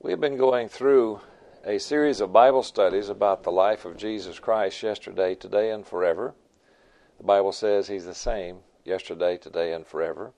We've been going through a series of Bible studies about the life of Jesus Christ yesterday, today, and forever. The Bible says He's the same yesterday, today, and forever.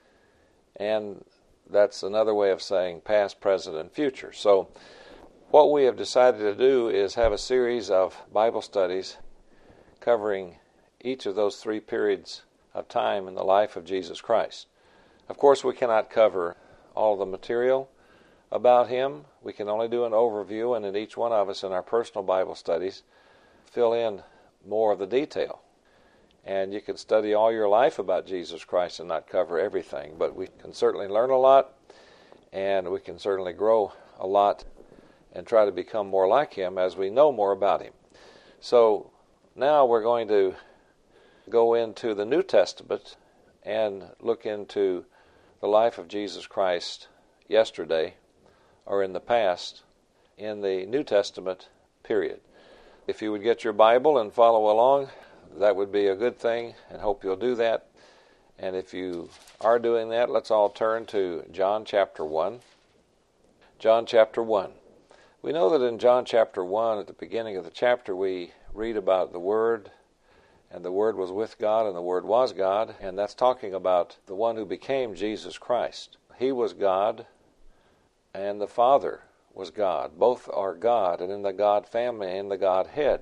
And that's another way of saying past, present, and future. So what we have decided to do is have a series of Bible studies covering each of those three periods of time in the life of Jesus Christ. Of course, we cannot cover all the material about Him. We can only do an overview, and in each one of us in our personal Bible studies fill in more of the detail. And you can study all your life about Jesus Christ and not cover everything, but we can certainly learn a lot, and we can certainly grow a lot and try to become more like Him as we know more about Him. So now we're going to go into the New Testament and look into the life of Jesus Christ yesterday, or in the past, in the New Testament period. If you would get your Bible and follow along, that would be a good thing, and hope you'll do that. And if you are doing that, let's all turn to John chapter 1. John chapter 1. We know that in John chapter 1, at the beginning of the chapter, we read about the Word, and the Word was with God, and the Word was God, and that's talking about the one who became Jesus Christ. He was God, and the Father was God. Both are God, and in the God family, in the Godhead.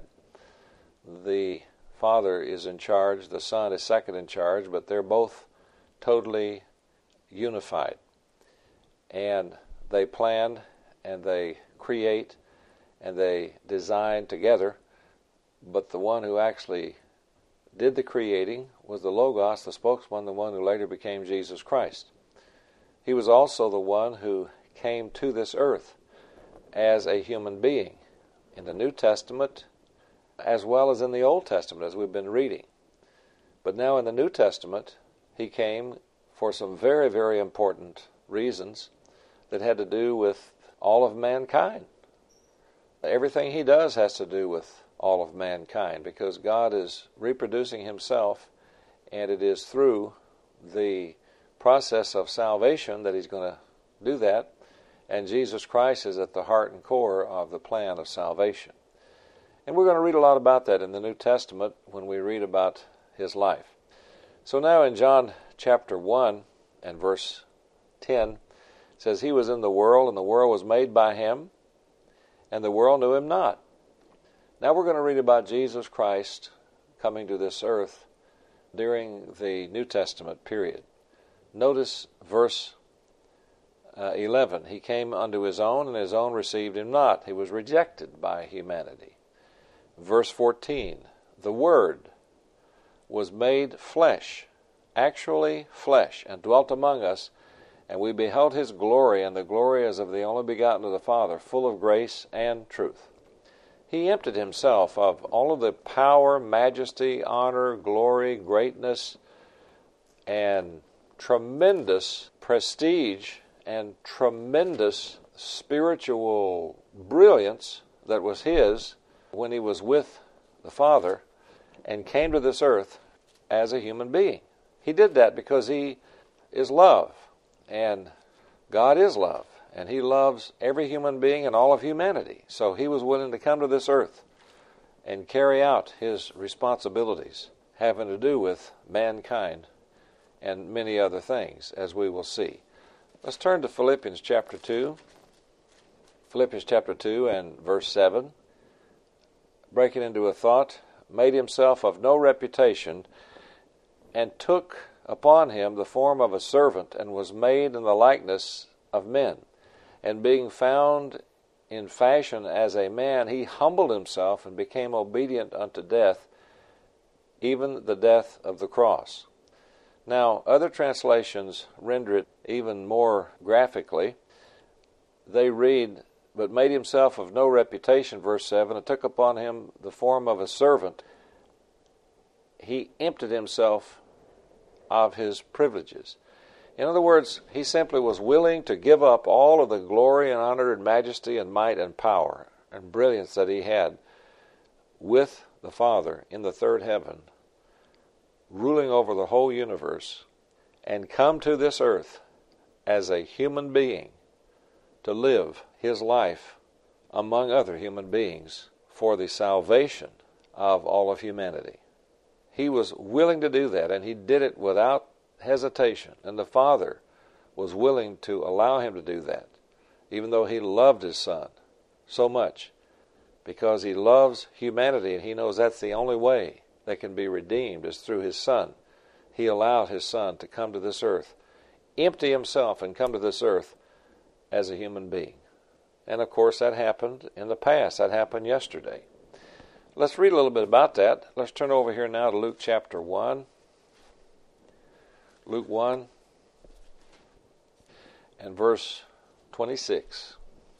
The Father is in charge, the Son is second in charge, but they're both totally unified. And they plan, and they create, and they design together, but the one who actually did the creating was the Logos, the spokesman, the one who later became Jesus Christ. He was also the one who came to this earth as a human being in the New Testament as well as in the Old Testament, as we've been reading. But now in the New Testament, He came for some very, very important reasons that had to do with all of mankind. Everything He does has to do with all of mankind, because God is reproducing Himself, and it is through the process of salvation that He's going to do that, and Jesus Christ is at the heart and core of the plan of salvation. And we're going to read a lot about that in the New Testament when we read about His life. So now in John chapter 1 and verse 10, it says, He was in the world, and the world was made by Him, and the world knew Him not. Now we're going to read about Jesus Christ coming to this earth during the New Testament period. Notice verse 11. He came unto His own, and His own received Him not. He was rejected by humanity. Verse 14. The Word was made flesh, actually flesh, and dwelt among us, and we beheld His glory, and the glory as of the only begotten of the Father, full of grace and truth. He emptied Himself of all of the power, majesty, honor, glory, greatness, and tremendous prestige and tremendous spiritual brilliance that was His when He was with the Father and came to this earth as a human being. He did that because He is love, and God is love, and He loves every human being and all of humanity. So He was willing to come to this earth and carry out His responsibilities having to do with mankind and many other things, as we will see. Let's turn to Philippians chapter 2. Philippians chapter 2 and verse 7. Breaking into a thought, made Himself of no reputation, and took upon Him the form of a servant, and was made in the likeness of men. And being found in fashion as a man, He humbled Himself and became obedient unto death, even the death of the cross. Now, other translations render it even more graphically. They read, but made Himself of no reputation, verse 7, and took upon Him the form of a servant. He emptied Himself of His privileges. In other words, He simply was willing to give up all of the glory and honor and majesty and might and power and brilliance that He had with the Father in the third heaven, ruling over the whole universe, and come to this earth as a human being to live his life among other human beings for the salvation of all of humanity. He was willing to do that, and he did it without hesitation. And the Father was willing to allow him to do that, even though he loved his Son so much, because he loves humanity, and he knows that's the only way they can be redeemed is through his Son. He allowed his Son to come to this earth, empty himself, and come to this earth as a human being. And of course that happened in the past. That happened yesterday. Let's read a little bit about that. Let's turn over here now to Luke chapter 1. Luke 1 and verse 26.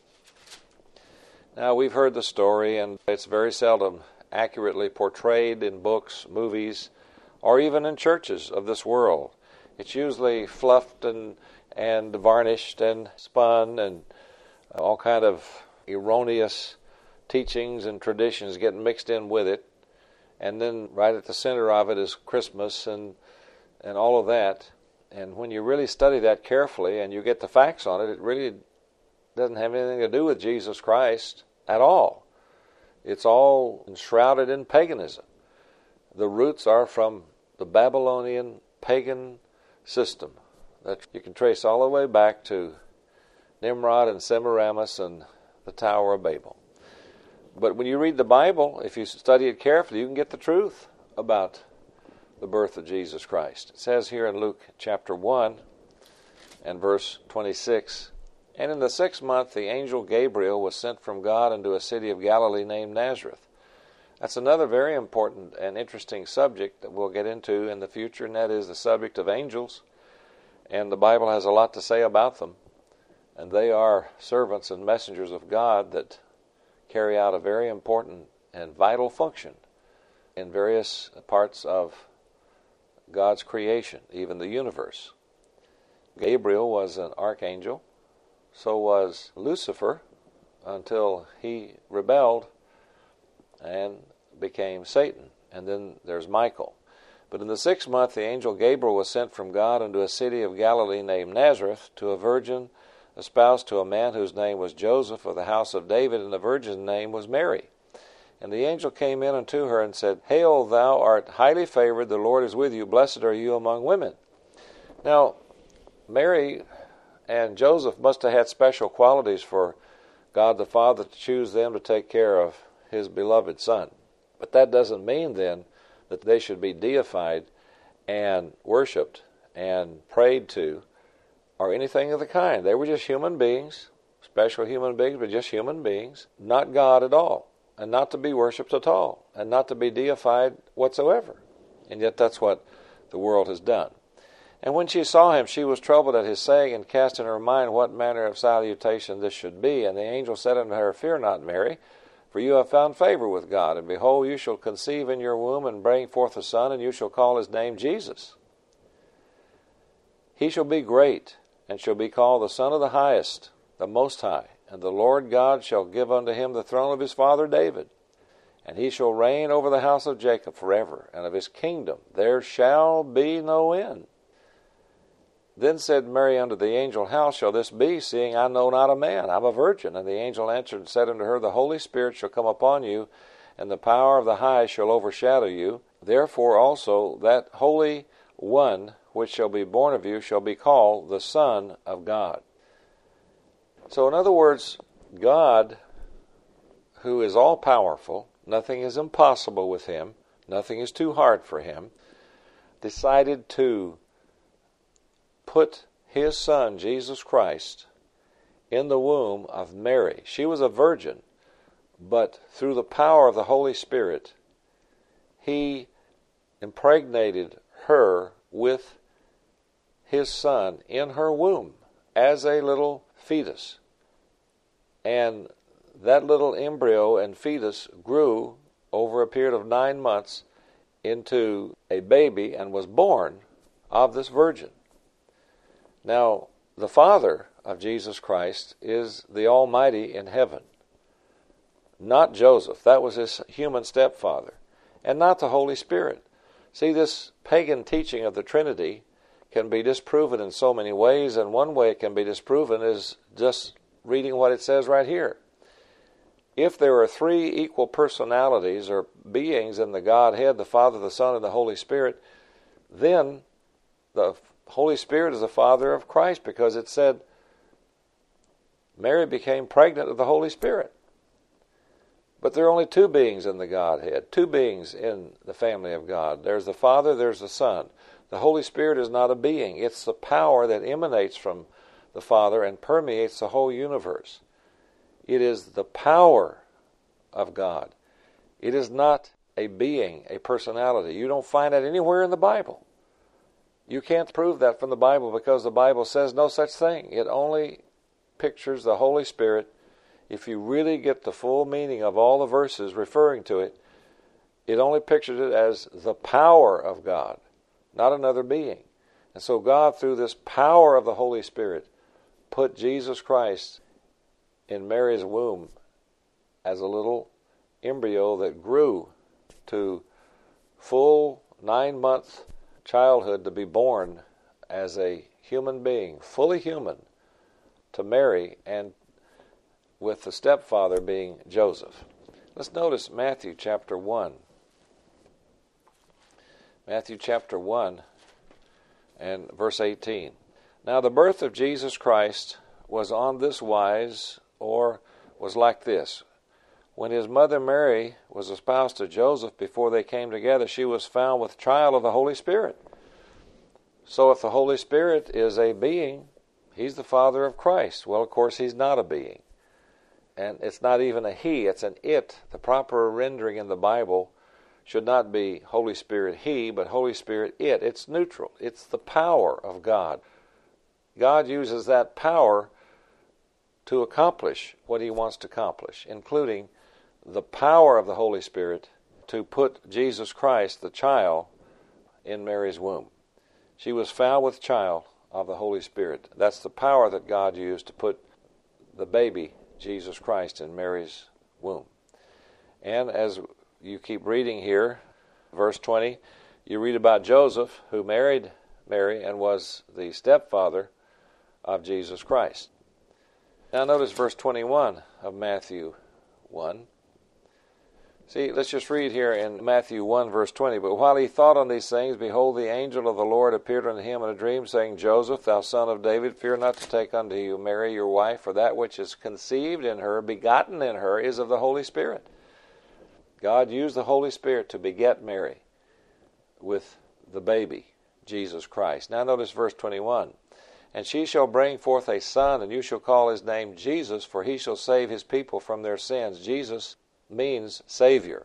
Now, we've heard the story, and it's very seldom accurately portrayed in books, movies, or even in churches of this world. It's usually fluffed and varnished and spun, and all kind of erroneous teachings and traditions get mixed in with it. And then right at the center of it is Christmas and all of that. And when you really study that carefully and you get the facts on it, it really doesn't have anything to do with Jesus Christ at all. It's all enshrouded in paganism. The roots are from the Babylonian pagan system that you can trace all the way back to Nimrod and Semiramis and the Tower of Babel. But when you read the Bible, if you study it carefully, you can get the truth about the birth of Jesus Christ. It says here in Luke chapter 1 and verse 26, "And in the 6th month the angel Gabriel was sent from God into a city of Galilee named Nazareth." That's another very important and interesting subject that we'll get into in the future, and that is the subject of angels. And the Bible has a lot to say about them. And they are servants and messengers of God that carry out a very important and vital function in various parts of God's creation, even the universe. Gabriel was an archangel. So was Lucifer until he rebelled and became Satan. And then there's Michael. But in the 6th month the angel Gabriel was sent from God into a city of Galilee named Nazareth to a virgin espoused to a man whose name was Joseph of the house of David, and the virgin's name was Mary. And the angel came in unto her and said, "Hail, thou art highly favored, the Lord is with you, blessed are you among women." Now, Mary and Joseph must have had special qualities for God the Father to choose them to take care of his beloved Son. But that doesn't mean then that they should be deified and worshipped and prayed to or anything of the kind. They were just human beings, special human beings, but just human beings, not God at all, and not to be worshipped at all, and not to be deified whatsoever. And yet that's what the world has done. And when she saw him, she was troubled at his saying, and cast in her mind what manner of salutation this should be. And the angel said unto her, "Fear not, Mary, for you have found favor with God. And behold, you shall conceive in your womb, and bring forth a son, and you shall call his name Jesus. He shall be great, and shall be called the Son of the Highest, the Most High. And the Lord God shall give unto him the throne of his father David. And he shall reign over the house of Jacob forever, and of his kingdom there shall be no end." Then said Mary unto the angel, "How shall this be, seeing I know not a man? I am a virgin." And the angel answered and said unto her, "The Holy Spirit shall come upon you, and the power of the Highest shall overshadow you. Therefore also that Holy One which shall be born of you shall be called the Son of God." So in other words, God, who is all-powerful, nothing is impossible with him, nothing is too hard for him, decided to put his Son, Jesus Christ, in the womb of Mary. She was a virgin, but through the power of the Holy Spirit, he impregnated her with his Son in her womb as a little fetus. And that little embryo and fetus grew over a period of 9 months into a baby and was born of this virgin. Now, the Father of Jesus Christ is the Almighty in heaven, not Joseph. That was his human stepfather, and not the Holy Spirit. See, this pagan teaching of the Trinity can be disproven in so many ways, and one way it can be disproven is just reading what it says right here. If there are three equal personalities or beings in the Godhead, the Father, the Son, and the Holy Spirit, then the Holy Spirit is the Father of Christ, because it said Mary became pregnant of the Holy Spirit. But there are only two beings in the Godhead, two beings in the family of God. There's the Father, there's the Son. The Holy Spirit is not a being. It's the power that emanates from the Father and permeates the whole universe. It is the power of God. It is not a being, a personality. You don't find that anywhere in the Bible. You can't prove that from the Bible, because the Bible says no such thing. It only pictures the Holy Spirit. If you really get the full meaning of all the verses referring to it, it only pictures it as the power of God, not another being. And so God, through this power of the Holy Spirit, put Jesus Christ in Mary's womb as a little embryo that grew to full 9-month childhood, to be born as a human being, fully human, to Mary, and with the stepfather being Joseph. Let's notice Matthew chapter 1. Matthew chapter 1 and verse 18. Now the birth of Jesus Christ was on this wise, or was like this. When his mother Mary was espoused to Joseph, before they came together, she was found with child of the Holy Spirit. So if the Holy Spirit is a being, he's the Father of Christ. Well, of course, he's not a being. And it's not even a he, it's an it. The proper rendering in the Bible should not be Holy Spirit he, but Holy Spirit it. It's neutral. It's the power of God. God uses that power to accomplish what he wants to accomplish, including the power of the Holy Spirit to put Jesus Christ, the child, in Mary's womb. She was found with child of the Holy Spirit. That's the power that God used to put the baby, Jesus Christ, in Mary's womb. And as you keep reading here, verse 20, you read about Joseph, who married Mary and was the stepfather of Jesus Christ. Now notice verse 21 of Matthew 1. See, let's just read here in Matthew 1, verse 20. But while he thought on these things, behold, the angel of the Lord appeared unto him in a dream, saying, Joseph, thou son of David, fear not to take unto you Mary your wife, for that which is conceived in her, begotten in her, is of the Holy Spirit. God used the Holy Spirit to beget Mary with the baby, Jesus Christ. Now notice verse 21. And she shall bring forth a son, and you shall call his name Jesus, for he shall save his people from their sins. Jesus means Savior.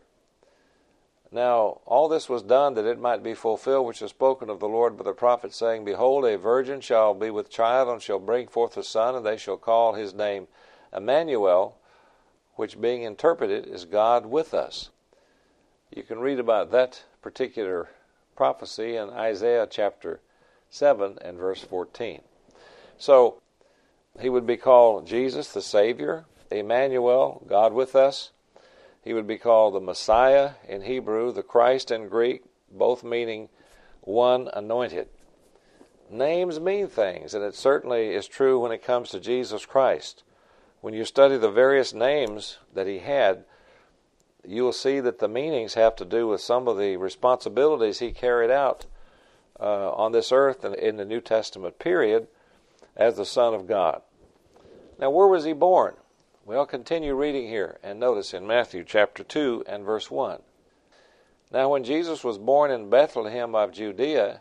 Now, all this was done that it might be fulfilled, which is spoken of the Lord by the prophet, saying, Behold, a virgin shall be with child, and shall bring forth a son, and they shall call his name Emmanuel, which being interpreted is God with us. You can read about that particular prophecy in Isaiah chapter 7 and verse 14. So, he would be called Jesus, the Savior, Emmanuel, God with us. He would be called the Messiah in Hebrew, the Christ in Greek, both meaning one anointed. Names mean things, and it certainly is true when it comes to Jesus Christ. When you study the various names that he had, you will see that the meanings have to do with some of the responsibilities he carried out on this earth and in the New Testament period as the Son of God. Now, where was he born? Well, continue reading here and notice in Matthew chapter 2 and verse 1. Now, when Jesus was born in Bethlehem of Judea,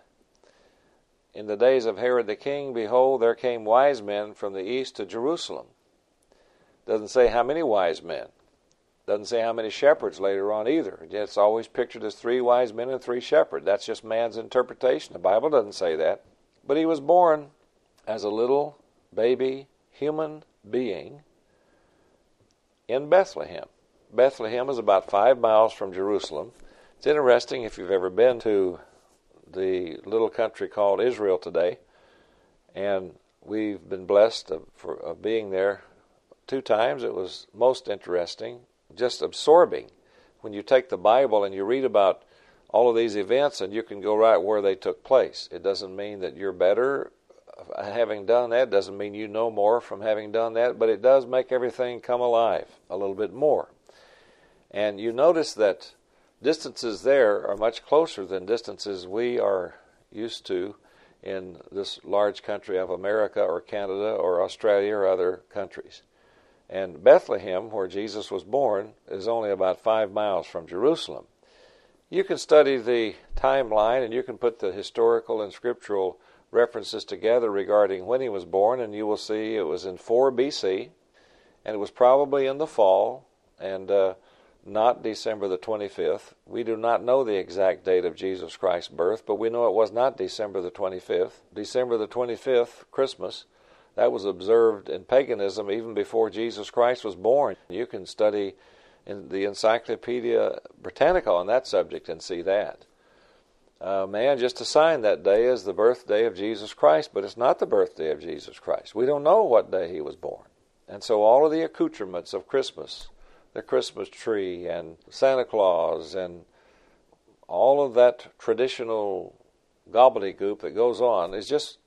in the days of Herod the king, behold, there came wise men from the east to Jerusalem. Doesn't say how many wise men. Doesn't say how many shepherds later on either. It's always pictured as 3 wise men and 3 shepherds. That's just man's interpretation. The Bible doesn't say that. But he was born as a little baby human being in Bethlehem. Bethlehem is about 5 miles from Jerusalem. It's interesting if you've ever been to the little country called Israel today, and we've been blessed of being there 2 times. It was most interesting, just absorbing. When you take the Bible and you read about all of these events, and you can go right where they took place. It doesn't mean that you're better having done that. Doesn't mean you know more from having done that, but it does make everything come alive a little bit more. And you notice that distances there are much closer than distances we are used to in this large country of America or Canada or Australia or other countries. And Bethlehem, where Jesus was born, is only about 5 miles from Jerusalem. You can study the timeline and you can put the historical and scriptural references together regarding when he was born, and you will see it was in 4 BC, and it was probably in the fall, and not December the 25th. We do not know the exact date of Jesus Christ's birth, but we know it was not December the 25th. December the 25th, Christmas, that was observed in paganism even before Jesus Christ was born. You can study in the Encyclopedia Britannica on that subject and see that. Man just assigned that day as the birthday of Jesus Christ, but it's not the birthday of Jesus Christ. We don't know what day he was born. And so all of the accoutrements of Christmas, the Christmas tree and Santa Claus and all of that traditional gobbledygook that goes on is just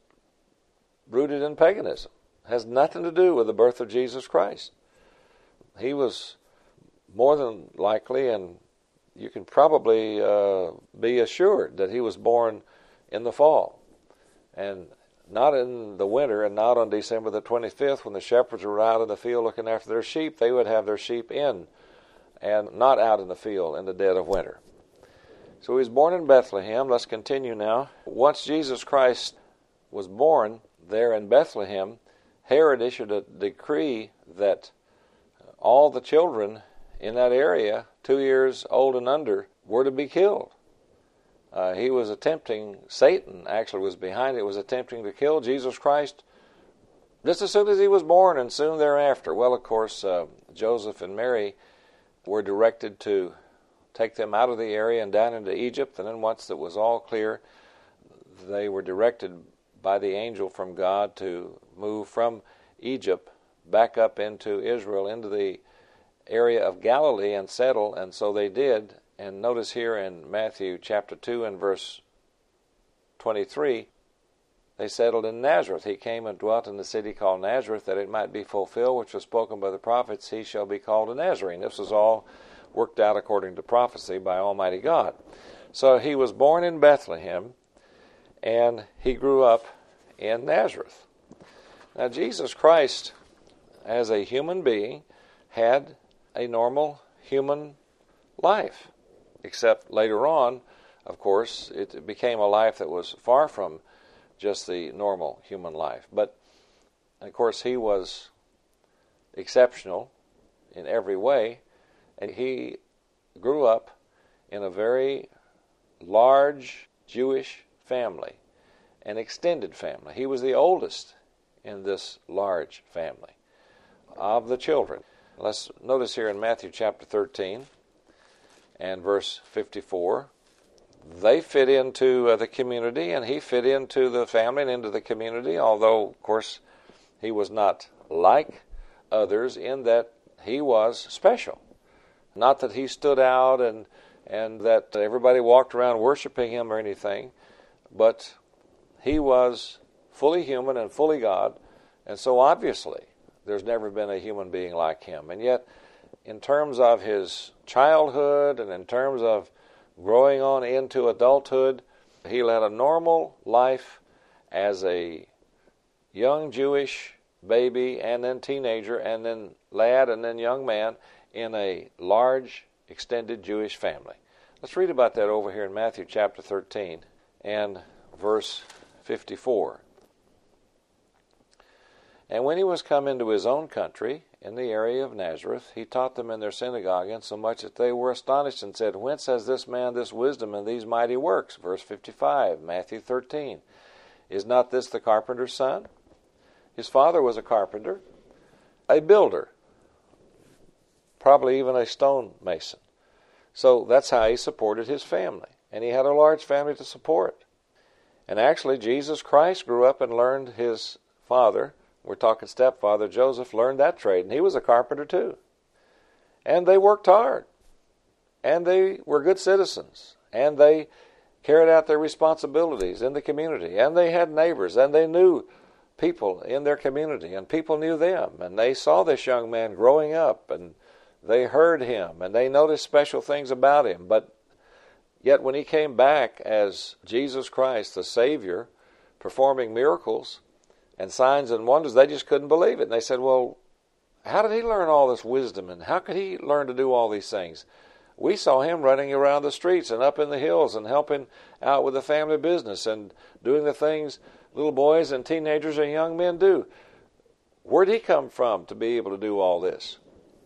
rooted in paganism. It has nothing to do with the birth of Jesus Christ. He was more than likely, and you can probably be assured that he was born in the fall, and not in the winter, and not on December the 25th when the shepherds were out in the field looking after their sheep. They would have their sheep in and not out in the field in the dead of winter. So he was born in Bethlehem. Let's continue now. Once Jesus Christ was born there in Bethlehem, Herod issued a decree that all the children in that area, 2 years old and under, were to be killed. He was attempting, Satan actually was behind it, was attempting to kill Jesus Christ just as soon as he was born and soon thereafter. Well, of course, Joseph and Mary were directed to take them out of the area and down into Egypt, and then once it was all clear, they were directed by the angel from God to move from Egypt back up into Israel, into the area of Galilee, and settle, and so they did. And notice here in Matthew chapter 2 and verse 23, they settled in Nazareth. He came and dwelt in the city called Nazareth, that it might be fulfilled, which was spoken by the prophets, he shall be called a Nazarene. This was all worked out according to prophecy by Almighty God. So he was born in Bethlehem, and he grew up in Nazareth. Now Jesus Christ, as a human being, had a normal human life, except later on, of course, it became a life that was far from just the normal human life. But, of course, he was exceptional in every way, and he grew up in a very large Jewish family, an extended family. He was the oldest in this large family of the children. Let's notice here in Matthew chapter 13 and verse 54, they fit into the community, and he fit into the family and into the community, although, of course, he was not like others in that he was special. Not that he stood out and that everybody walked around worshiping him or anything, but he was fully human and fully God, and so obviously there's never been a human being like him. And yet, in terms of his childhood and in terms of growing on into adulthood, he led a normal life as a young Jewish baby and then teenager and then lad and then young man in a large, extended Jewish family. Let's read about that over here in Matthew chapter 13 and verse 54. And when he was come into his own country, in the area of Nazareth, he taught them in their synagogue, insomuch that they were astonished and said, Whence has this man this wisdom and these mighty works? Verse 55, Matthew 13. Is not this the carpenter's son? His father was a carpenter, a builder, probably even a stonemason. So that's how he supported his family. And he had a large family to support. And actually, Jesus Christ grew up and learned his father, we're talking stepfather, Joseph, learned that trade, and he was a carpenter too. And they worked hard, and they were good citizens, and they carried out their responsibilities in the community, and they had neighbors, and they knew people in their community, and people knew them, and they saw this young man growing up, and they heard him, and they noticed special things about him. But yet when he came back as Jesus Christ, the Savior, performing miracles and signs and wonders, they just couldn't believe it. And they said, well, how did he learn all this wisdom, and how could he learn to do all these things? We saw him running around the streets and up in the hills and helping out with the family business and doing the things little boys and teenagers and young men do. Where did he come from to be able to do all this?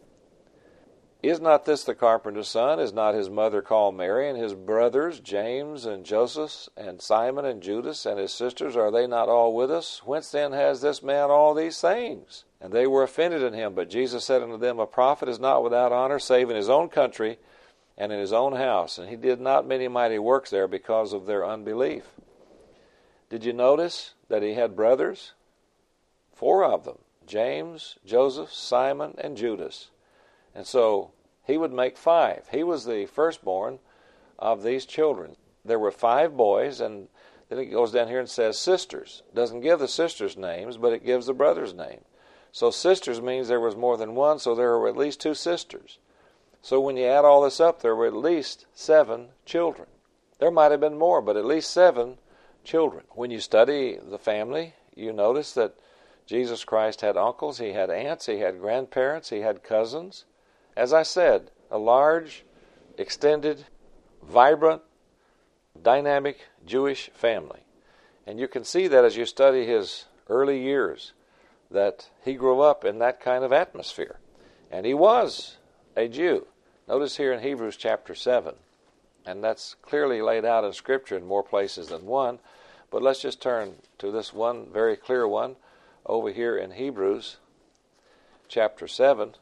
Is not this the carpenter's son? Is not his mother called Mary, and his brothers James and Joseph and Simon and Judas and his sisters, are they not all with us? Whence then has this man all these things? And they were offended in him. But Jesus said unto them, a prophet is not without honor, save in his own country and in his own house. And he did not many mighty works there because of their unbelief. Did you notice that he had brothers? 4 of them. James, Joseph, Simon, and Judas. And so he would make 5. He was the firstborn of these children. There were 5 boys, and then it goes down here and says sisters. It doesn't give the sisters' names, but it gives the brothers' name. So sisters means there was more than one, so there were at least 2 sisters. So when you add all this up, there were at least 7 children. There might have been more, but at least 7 children. When you study the family, you notice that Jesus Christ had uncles, he had aunts, he had grandparents, he had cousins. As I said, a large, extended, vibrant, dynamic Jewish family. And you can see that as you study his early years, that he grew up in that kind of atmosphere. And he was a Jew. Notice here in Hebrews chapter 7, and that's clearly laid out in Scripture in more places than one, but let's just turn to this one very clear one over here in Hebrews chapter 7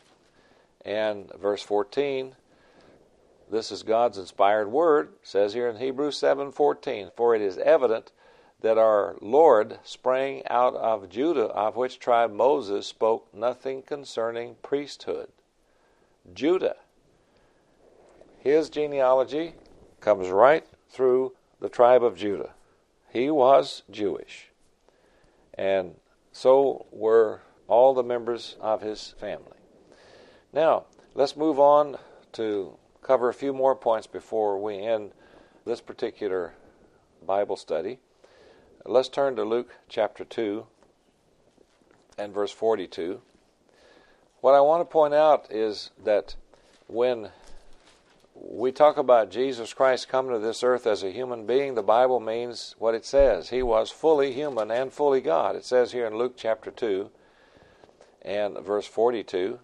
and verse 14. This is God's inspired word. It says here in Hebrews 7:14, for it is evident that our Lord sprang out of Judah, of which tribe Moses spoke nothing concerning priesthood. Judah. His genealogy comes right through the tribe of Judah. He was Jewish. And so were all the members of his family. Now, let's move on to cover a few more points before we end this particular Bible study. Let's turn to Luke chapter 2 and verse 42. What I want to point out is that when we talk about Jesus Christ coming to this earth as a human being, the Bible means what it says. He was fully human and fully God. It says here in Luke chapter 2 and verse 42,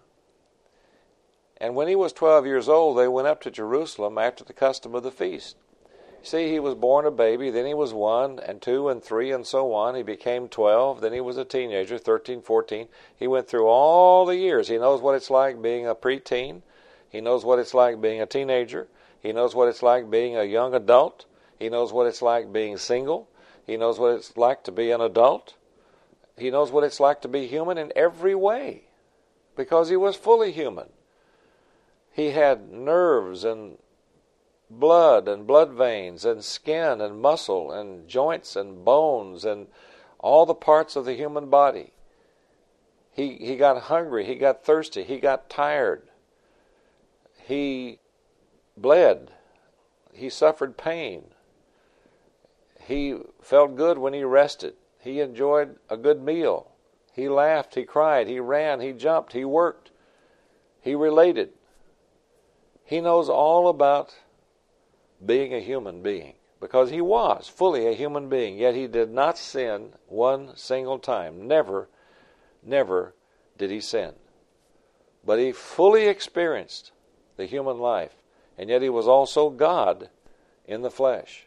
and when he was 12 years old, they went up to Jerusalem after the custom of the feast. See, he was born a baby, then he was 1 and 2 and 3 and so on. He became 12, then he was a teenager, 13, 14. He went through all the years. He knows what it's like being a preteen. He knows what it's like being a teenager. He knows what it's like being a young adult. He knows what it's like being single. He knows what it's like to be an adult. He knows what it's like to be human in every way because he was fully human. He had nerves and blood and blood veins and skin and muscle and joints and bones and all the parts of the human body. He got hungry. He got thirsty. He got tired. He bled. He suffered pain. He felt good when he rested. He enjoyed a good meal. He laughed. He cried. He ran. He jumped. He worked. He related. He knows all about being a human being because he was fully a human being, yet he did not sin one single time. Never did he sin. But he fully experienced the human life, and yet he was also God in the flesh.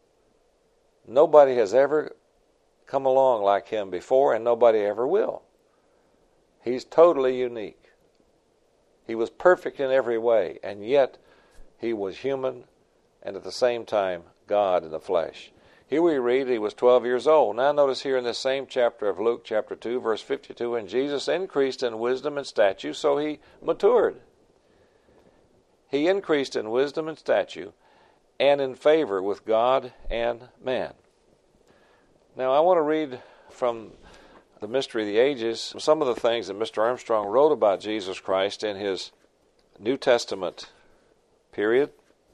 Nobody has ever come along like him before, and nobody ever will. He's totally unique. He was perfect in every way, and yet he was human and at the same time God in the flesh. Here we read he was 12 years old. Now notice here in this same chapter of Luke chapter 2, verse 52, and Jesus increased in wisdom and stature, so he matured. He increased in wisdom and stature, and in favor with God and man. Now I want to read from The Mystery of the Ages some of the things that Mr. Armstrong wrote about Jesus Christ in his New Testament period,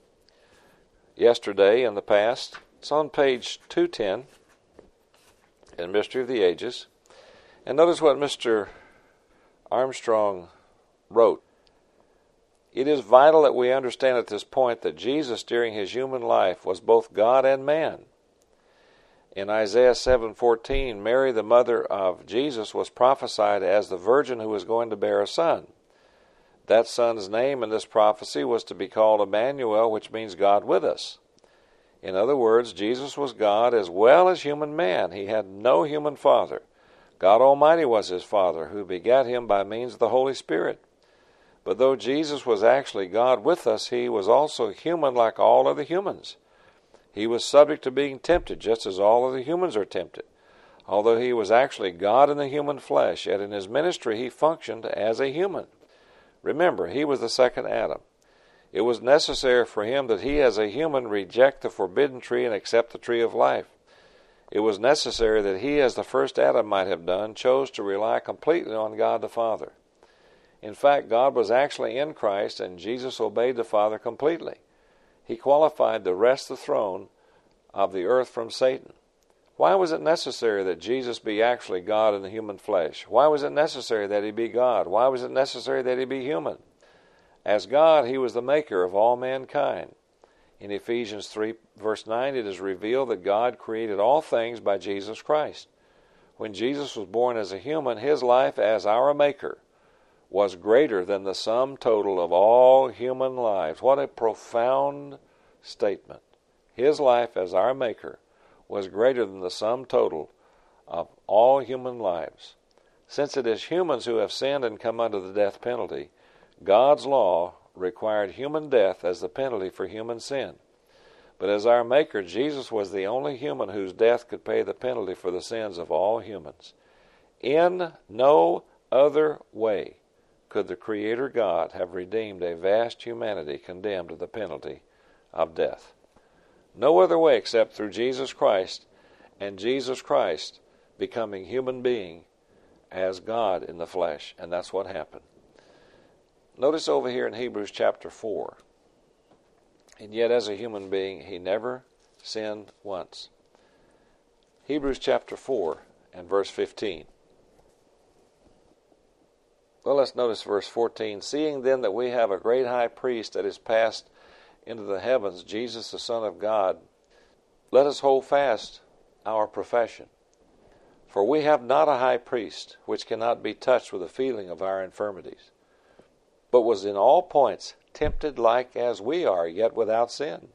yesterday and the past. It's on page 210 in Mystery of the Ages. And notice what Mr. Armstrong wrote. It is vital that we understand at this point that Jesus during his human life was both God and man. In Isaiah 7:14, Mary, the mother of Jesus, was prophesied as the virgin who was going to bear a son. That son's name in this prophecy was to be called Emmanuel, which means God with us. In other words, Jesus was God as well as human man. He had no human father. God Almighty was his Father, who begat him by means of the Holy Spirit. But though Jesus was actually God with us, he was also human like all other humans. He was subject to being tempted, just as all other humans are tempted. Although he was actually God in the human flesh, yet in his ministry he functioned as a human. Remember, he was the second Adam. It was necessary for him that he as a human reject the forbidden tree and accept the tree of life. It was necessary that he, as the first Adam might have done, chose to rely completely on God the Father. In fact, God was actually in Christ, and Jesus obeyed the Father completely. He qualified to wrest the throne of the earth from Satan. Why was it necessary that Jesus be actually God in the human flesh? Why was it necessary that he be God? Why was it necessary that he be human? As God, he was the maker of all mankind. In Ephesians 3, verse 9, it is revealed that God created all things by Jesus Christ. When Jesus was born as a human, his life as our maker was greater than the sum total of all human lives. What a profound statement. His life as our maker was greater than the sum total of all human lives. Since it is humans who have sinned and come under the death penalty, God's law required human death as the penalty for human sin. But as our Maker, Jesus was the only human whose death could pay the penalty for the sins of all humans. In no other way could the Creator God have redeemed a vast humanity condemned to the penalty of death. No other way except through Jesus Christ, and Jesus Christ becoming human being as God in the flesh. And that's what happened. Notice over here in Hebrews chapter 4. And yet as a human being, he never sinned once. Hebrews chapter 4 and verse 15. Well, let's notice verse 14. Seeing then that we have a great high priest that is passed into the heavens, Jesus the Son of God, let us hold fast our profession. For we have not a high priest which cannot be touched with the feeling of our infirmities, but was in all points tempted like as we are, yet without sin.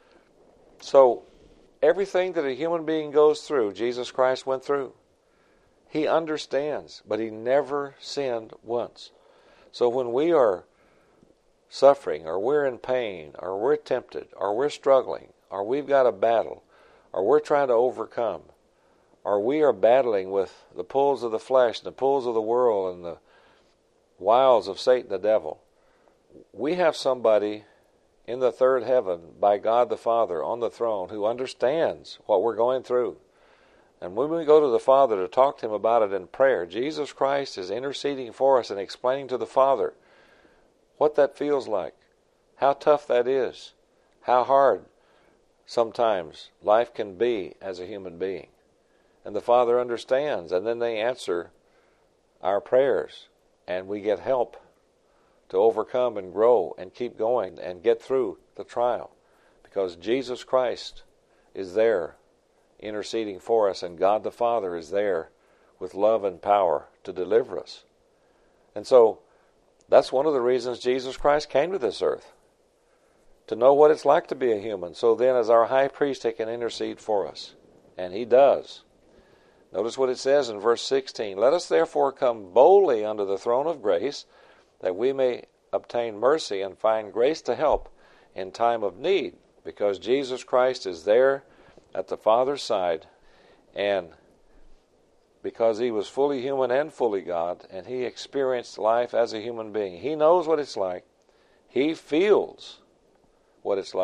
So, everything that a human being goes through, Jesus Christ went through. He understands, but he never sinned once. So when we are suffering, or we're in pain, or we're tempted, or we're struggling, or we've got a battle, or we're trying to overcome, or we are battling with the pulls of the flesh, and the pulls of the world, and the wiles of Satan the devil, we have somebody in the third heaven by God the Father on the throne who understands what we're going through. And when we go to the Father to talk to him about it in prayer, Jesus Christ is interceding for us and explaining to the Father what that feels like, how tough that is, how hard sometimes life can be as a human being. And the Father understands, and then they answer our prayers, and we get help to overcome and grow and keep going and get through the trial, because Jesus Christ is there interceding for us, and God the Father is there with love and power to deliver us. And so that's one of the reasons Jesus Christ came to this earth, to know what it's like to be a human. So then as our high priest, he can intercede for us. And he does. Notice what it says in verse 16. Let us therefore come boldly unto the throne of grace, that we may obtain mercy and find grace to help in time of need, because Jesus Christ is there at the Father's side, and because he was fully human and fully God, and he experienced life as a human being. He knows what it's like. He feels what it's like.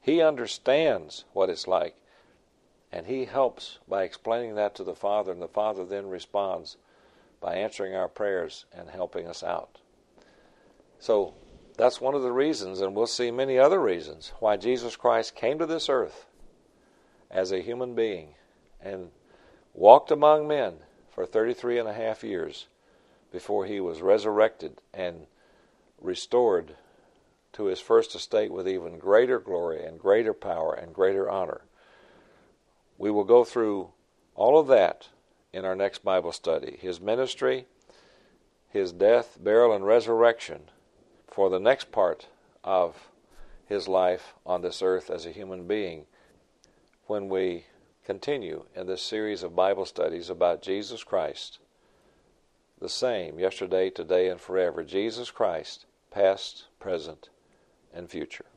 He understands what it's like, and He helps by explaining that to the Father, and the Father then responds by answering our prayers and helping us out. So that's one of the reasons, and we'll see many other reasons, why Jesus Christ came to this earth as a human being and walked among men for 33 and a half years before He was resurrected and restored to His first estate with even greater glory and greater power and greater honor. We will go through all of that in our next Bible study. His ministry, His death, burial, and resurrection for the next part of His life on this earth as a human being, when we continue in this series of Bible studies about Jesus Christ, the same yesterday, today, and forever. Jesus Christ, past, present, and future.